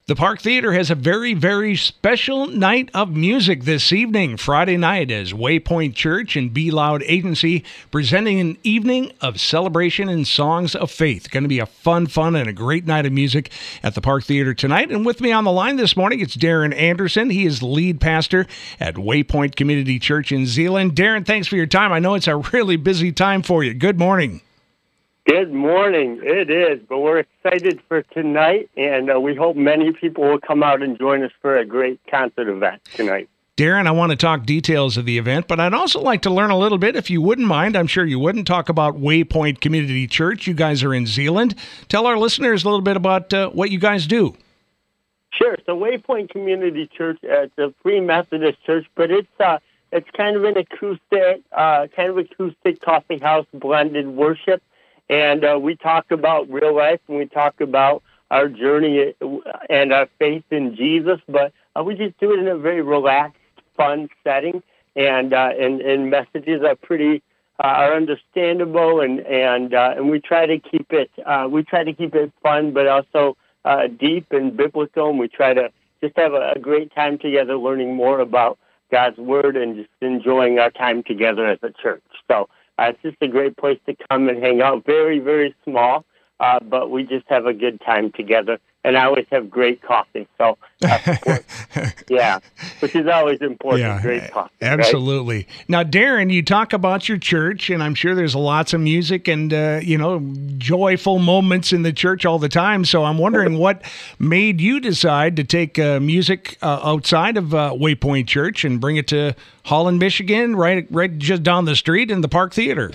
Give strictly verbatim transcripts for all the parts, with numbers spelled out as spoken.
The Park Theater has a very, very special night of music this evening, Friday night, as Waypoint Church and Be Loud Agency presenting an evening of celebration and songs of faith. Going to be a fun, fun, and a great night of music at the Park Theater tonight. And with me on the line this morning, it's Darren Anderson. He is the lead pastor at Waypoint Community Church in Zeeland. Darren, thanks for your time. I know it's a really busy time for you. Good morning. Good morning. It is, but we're excited for tonight, and uh, we hope many people will come out and join us for a great concert event tonight. Darren, I want to talk details of the event, but I'd also like to learn a little bit, if you wouldn't mind. I'm sure you wouldn't talk about Waypoint Community Church. You guys are in Zeeland. Tell our listeners a little bit about uh, what you guys do. Sure. So Waypoint Community Church, uh, it's a Free Methodist church, but it's uh, it's kind of an acoustic, uh, kind of acoustic coffee house blended worship. And uh, we talk about real life, and we talk about our journey and our faith in Jesus, but uh, we just do it in a very relaxed, fun setting, and uh, and, and messages are pretty uh, are understandable, and and uh, and we try to keep it uh, we try to keep it fun, but also uh, deep and biblical, and we try to just have a, a great time together, learning more about God's Word and just enjoying our time together as a church. So. Uh, it's just a great place to come and hang out. Very, very small, uh, but we just have a good time together. And I always have great coffee. So, uh, yeah, which is always important, yeah, great coffee. Absolutely. Right? Now, Darren, you talk about your church, and I'm sure there's lots of music and, uh, you know, joyful moments in the church all the time. So I'm wondering what made you decide to take uh, music uh, outside of uh, Waypoint Church and bring it to Holland, Michigan, right, right just down the street in the Park Theater?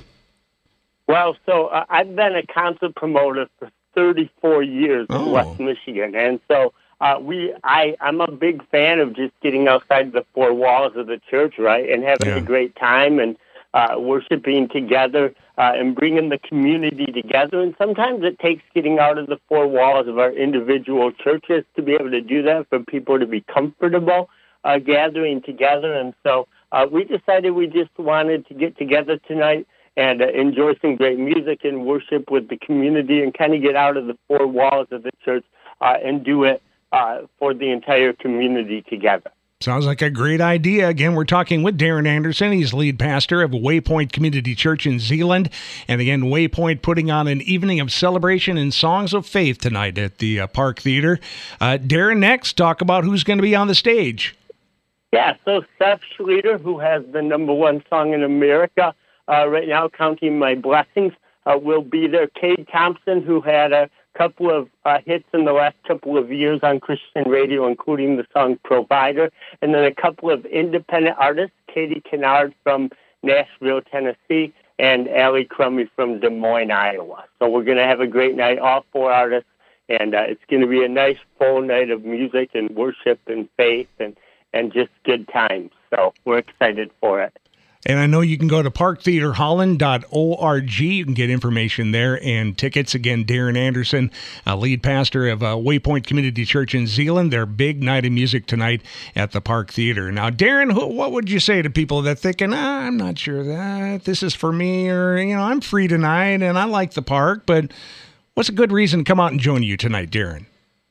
Well, so uh, I've been a concert promoter for thirty-four years in oh. West Michigan, and so uh, we, I, I'm a big fan of just getting outside the four walls of the church, right, and having yeah. a great time and uh, worshiping together uh, and bringing the community together. And sometimes it takes getting out of the four walls of our individual churches to be able to do that, for people to be comfortable uh, gathering together. And so uh, we decided we just wanted to get together tonight and uh, enjoy some great music and worship with the community, and kind of get out of the four walls of the church uh, and do it uh, for the entire community together. Sounds like a great idea. Again, we're talking with Darren Anderson. He's lead pastor of Waypoint Community Church in Zeeland. And again, Waypoint putting on an evening of celebration and songs of faith tonight at the uh, Park Theater. Uh, Darren, next, talk about who's going to be on the stage. Yeah, so Seth Schlueter, who has the number one song in America, Uh, right now, Counting My Blessings, uh, will be there. Cade Thompson, who had a couple of uh, hits in the last couple of years on Christian radio, including the song Provider, and then a couple of independent artists, Katie Kennard from Nashville, Tennessee, and Allie Crummy from Des Moines, Iowa. So we're going to have a great night, all four artists, and uh, it's going to be a nice full night of music and worship and faith and, and just good times. So we're excited for it. And I know you can go to park theater holland dot org. You can get information there and tickets. Again, Darren Anderson, uh, lead pastor of uh, Waypoint Community Church in Zeeland. Their big night of music tonight at the Park Theater. Now, Darren, who, what would you say to people that thinking, ah, I'm not sure that this is for me, or, you know, I'm free tonight and I like the park, but what's a good reason to come out and join you tonight, Darren?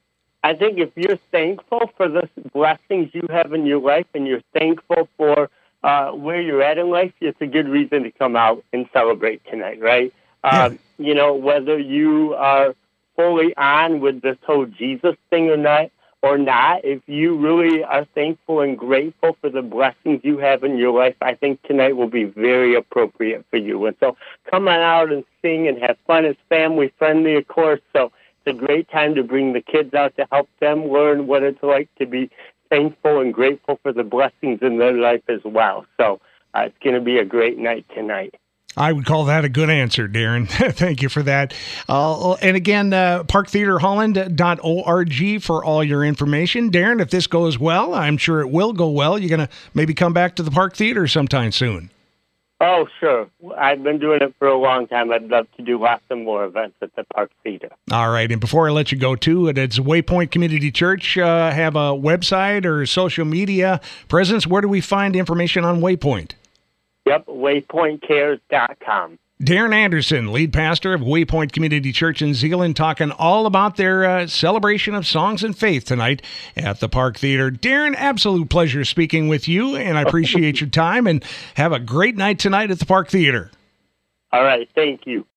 I think if you're thankful for the blessings you have in your life, and you're thankful for Uh, where you're at in life, it's a good reason to come out and celebrate tonight, right? Yeah. Um, you know, whether you are fully on with this whole Jesus thing or not, or not, if you really are thankful and grateful for the blessings you have in your life, I think tonight will be very appropriate for you. And so come on out and sing and have fun. It's family friendly, of course, so it's a great time to bring the kids out to help them learn what it's like to be thankful and grateful for the blessings in their life as well. So uh, it's going to be a great night tonight. I would call that a good answer, Darren. Thank you for that. Uh, and again, uh, park theater holland dot org for all your information. Darren, if this goes well, I'm sure it will go well. You're going to maybe come back to the Park Theater sometime soon. Oh, sure. I've been doing it for a long time. I'd love to do lots of more events at the Park Theater. All right. And before I let you go, too, it's Waypoint Community Church. Uh, have a website or social media presence. Where do we find information on Waypoint? Yep, waypoint cares dot com. Darren Anderson, lead pastor of Waypoint Community Church in Zeeland, talking all about their uh, celebration of songs and faith tonight at the Park Theater. Darren, absolute pleasure speaking with you, and I appreciate your time, and have a great night tonight at the Park Theater. All right. Thank you.